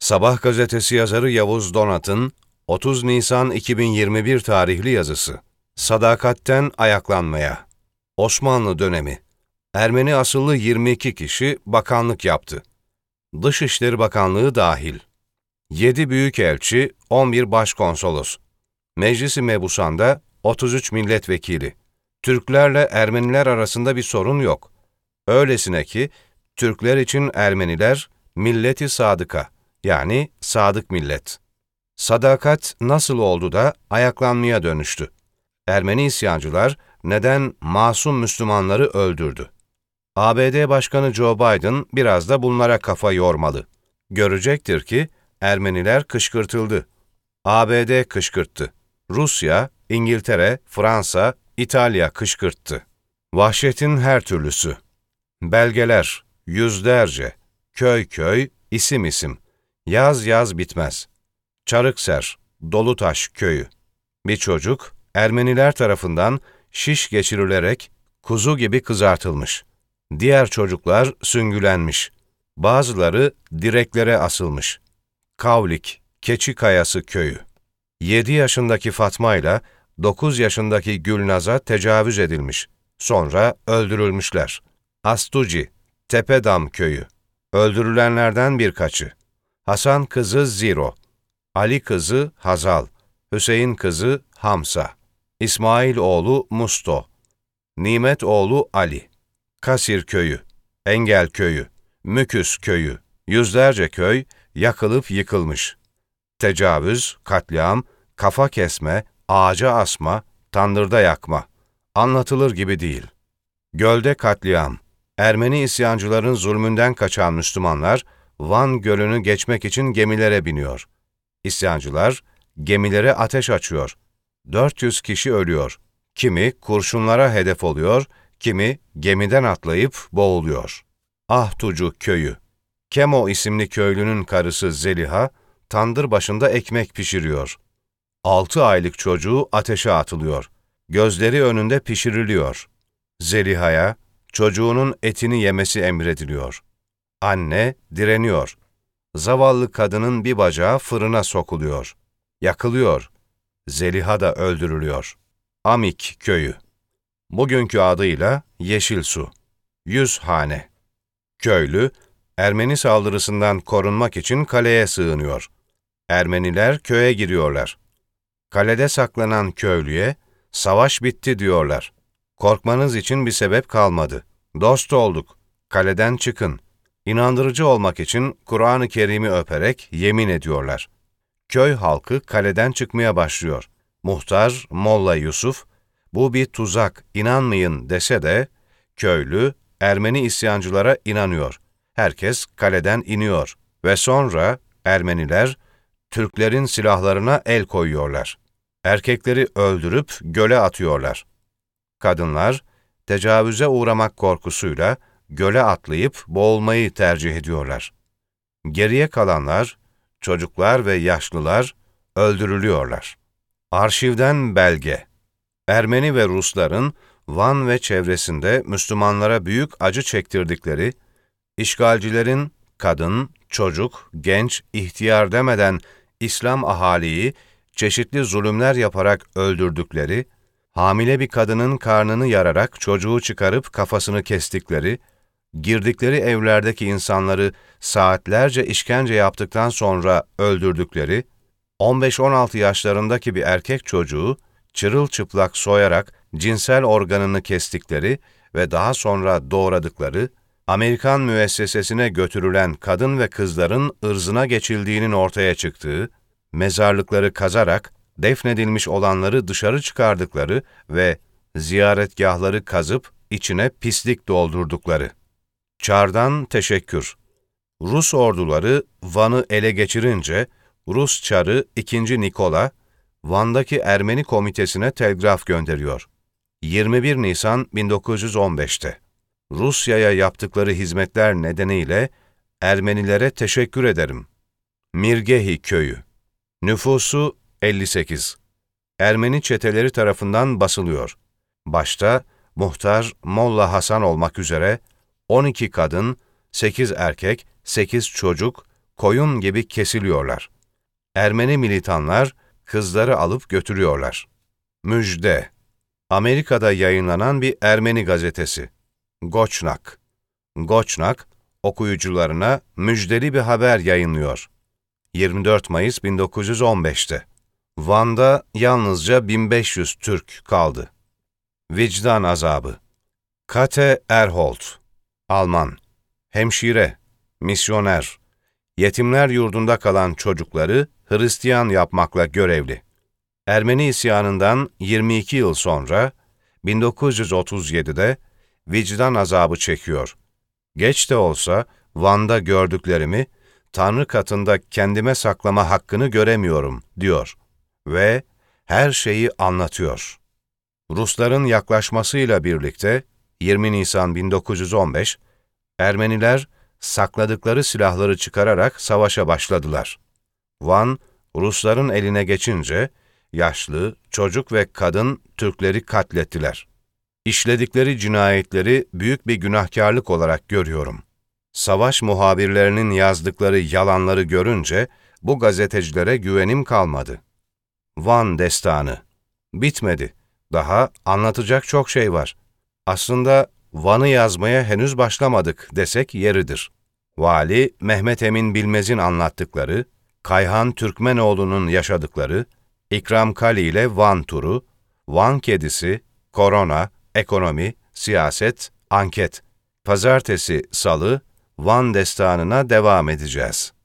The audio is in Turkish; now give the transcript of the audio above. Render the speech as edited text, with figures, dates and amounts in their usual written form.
Sabah gazetesi yazarı Yavuz Donat'ın 30 Nisan 2021 tarihli yazısı. Sadakatten ayaklanmaya. Osmanlı dönemi. Ermeni asıllı 22 kişi bakanlık yaptı. Dışişleri Bakanlığı dahil. 7 büyükelçi, 11 başkonsolos. Meclis-i Mebusan'da 33 milletvekili. Türklerle Ermeniler arasında bir sorun yok. Öylesine ki Türkler için Ermeniler milleti sadıka, yani sadık millet. Sadakat nasıl oldu da ayaklanmaya dönüştü? Ermeni isyancılar neden masum Müslümanları öldürdü? ABD Başkanı Joe Biden biraz da bunlara kafa yormalı. Görecektir ki Ermeniler kışkırtıldı. ABD kışkırttı. Rusya, İngiltere, Fransa, İtalya kışkırttı. Vahşetin her türlüsü. Belgeler, yüzlerce, köy köy, isim isim. Yaz yaz bitmez. Çarıkser, Dolutaş köyü. Bir çocuk, Ermeniler tarafından şiş geçirilerek kuzu gibi kızartılmış. Diğer çocuklar süngülenmiş. Bazıları direklere asılmış. Kavlik, Keçikayası köyü. 7 yaşındaki Fatma ile 9 yaşındaki Gülnaz'a tecavüz edilmiş. Sonra öldürülmüşler. Astuci, Tepedam köyü. Öldürülenlerden birkaçı. Hasan kızı Ziro, Ali kızı Hazal, Hüseyin kızı Hamsa, İsmail oğlu Musto, Nimet oğlu Ali. Kasir köyü, Engel köyü, Müküs köyü, yüzlerce köy yakılıp yıkılmış. Tecavüz, katliam, kafa kesme, ağaca asma, tandırda yakma. Anlatılır gibi değil. Gölde katliam. Ermeni isyancıların zulmünden kaçan Müslümanlar, Van Gölü'nü geçmek için gemilere biniyor. İsyancılar, gemilere ateş açıyor. 400 kişi ölüyor. Kimi kurşunlara hedef oluyor, kimi gemiden atlayıp boğuluyor. Ahtucu köyü. Kemo isimli köylünün karısı Zeliha, tandır başında ekmek pişiriyor. 6 aylık çocuğu ateşe atılıyor. Gözleri önünde pişiriliyor. Zeliha'ya çocuğunun etini yemesi emrediliyor. Anne direniyor. Zavallı kadının bir bacağı fırına sokuluyor. Yakılıyor. Zeliha da öldürülüyor. Amik köyü. Bugünkü adıyla Yeşilsu. 100 hane. Köylü, Ermeni saldırısından korunmak için kaleye sığınıyor. Ermeniler köye giriyorlar. Kalede saklanan köylüye, savaş bitti diyorlar. Korkmanız için bir sebep kalmadı. Dost olduk. Kaleden çıkın. İnandırıcı olmak için Kur'an-ı Kerim'i öperek yemin ediyorlar. Köy halkı kaleden çıkmaya başlıyor. Muhtar, Molla Yusuf, bu bir tuzak, inanmayın dese de, köylü, Ermeni isyancılara inanıyor. Herkes kaleden iniyor ve sonra Ermeniler, Türklerin silahlarına el koyuyorlar. Erkekleri öldürüp göle atıyorlar. Kadınlar, tecavüze uğramak korkusuyla göle atlayıp boğulmayı tercih ediyorlar. Geriye kalanlar, çocuklar ve yaşlılar öldürülüyorlar. Arşivden belge. Ermeni ve Rusların Van ve çevresinde Müslümanlara büyük acı çektirdikleri, işgalcilerin kadın, çocuk, genç, ihtiyar demeden İslam ahaliyi çeşitli zulümler yaparak öldürdükleri, hamile bir kadının karnını yararak çocuğu çıkarıp kafasını kestikleri, girdikleri evlerdeki insanları saatlerce işkence yaptıktan sonra öldürdükleri, 15-16 yaşlarındaki bir erkek çocuğu çırılçıplak soyarak cinsel organını kestikleri ve daha sonra doğradıkları, Amerikan müessesesine götürülen kadın ve kızların ırzına geçildiğinin ortaya çıktığı, mezarlıkları kazarak defnedilmiş olanları dışarı çıkardıkları ve ziyaretgahları kazıp içine pislik doldurdukları. Çardan teşekkür. Rus orduları Van'ı ele geçirince, Rus çarı 2. Nikola, Van'daki Ermeni komitesine telgraf gönderiyor. 21 Nisan 1915'te. Rusya'ya yaptıkları hizmetler nedeniyle Ermenilere teşekkür ederim. Mirgehi köyü. Nüfusu 58. Ermeni çeteleri tarafından basılıyor. Başta muhtar Molla Hasan olmak üzere 12 kadın, 8 erkek, 8 çocuk, koyun gibi kesiliyorlar. Ermeni militanlar kızları alıp götürüyorlar. Müjde! Amerika'da yayınlanan bir Ermeni gazetesi. Goçnak. Goçnak, okuyucularına müjdeli bir haber yayınlıyor. 24 Mayıs 1915'te. Van'da yalnızca 1500 Türk kaldı. Vicdan azabı. Kate Erhold, Alman, hemşire, misyoner, yetimler yurdunda kalan çocukları Hristiyan yapmakla görevli. Ermeni isyanından 22 yıl sonra, 1937'de vicdan azabı çekiyor. Geç de olsa Van'da gördüklerimi Tanrı katında kendime saklama hakkını göremiyorum, diyor ve her şeyi anlatıyor. Rusların yaklaşmasıyla birlikte 20 Nisan 1915, Ermeniler sakladıkları silahları çıkararak savaşa başladılar. Van, Rusların eline geçince, yaşlı, çocuk ve kadın Türkleri katlettiler. İşledikleri cinayetleri büyük bir günahkarlık olarak görüyorum. Savaş muhabirlerinin yazdıkları yalanları görünce, bu gazetecilere güvenim kalmadı. Van destanı. Bitmedi. Daha anlatacak çok şey var. Aslında Van'ı yazmaya henüz başlamadık desek yeridir. Vali Mehmet Emin Bilmez'in anlattıkları, Kayhan Türkmenoğlu'nun yaşadıkları, İkram Kali ile Van turu, Van kedisi, korona, ekonomi, siyaset, anket. Pazartesi, salı, Van destanına devam edeceğiz.